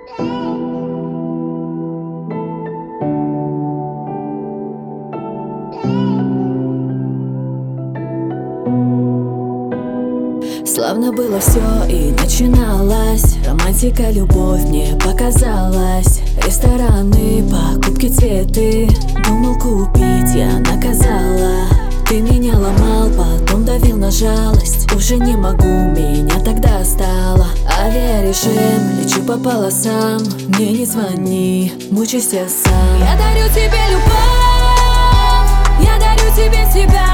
Словно было все и начиналось. Романтика, любовь мне показалась. Рестораны, покупки, цветы. Думал купить, я наказала. Ты меня ломал, потом давил на жалость. Уже не могу, меня тогда стало. Авиарежим, лечу по полосам. Мне не звони, мучайся сам. Я дарю тебе любовь, я дарю тебе себя.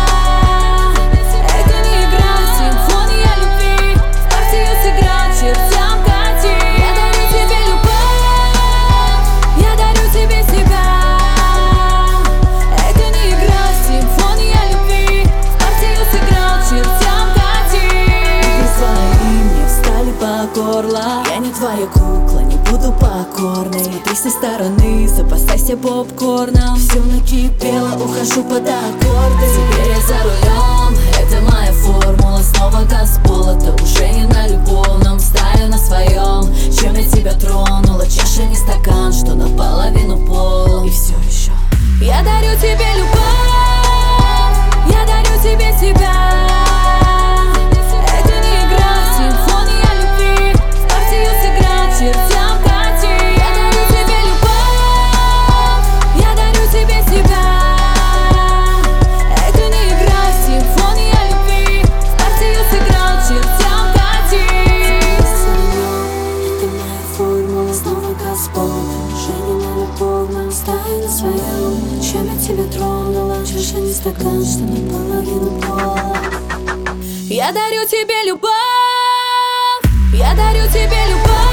Это не игра, симфония любви. В партию сыграть, чертям кати. Я дарю тебе любовь, я дарю тебе себя. Это не игра, симфония любви. В партию сыграть, чертям кати. Вы свои мне встали по горло. Я не твоя кукла, не буду покорной. Смотри со стороны, запасайся попкорном. Все накипело, ухожу под аккорды. Теперь я за рулем, это моя формула. Снова газ золото, уже не на любовном. Стою на своем, чем я тебя тронула. Чаша не стакан, что наполовину пол. И все еще я дарю тебе любовь, я дарю тебе себя. Это не игра, симфония любви. В партию сыграть, чертям кати. Я дарю тебе любовь, я дарю тебе себя. Это не игра, симфония любви. В партию сыграть, чертям кати. это моя формула. Снова газ полный, уже не на любовном. Стою на своем, чем я тебя тронула. Чаша не стакан, что наполовину пола. Я дарю тебе любовь, я дарю тебе любовь.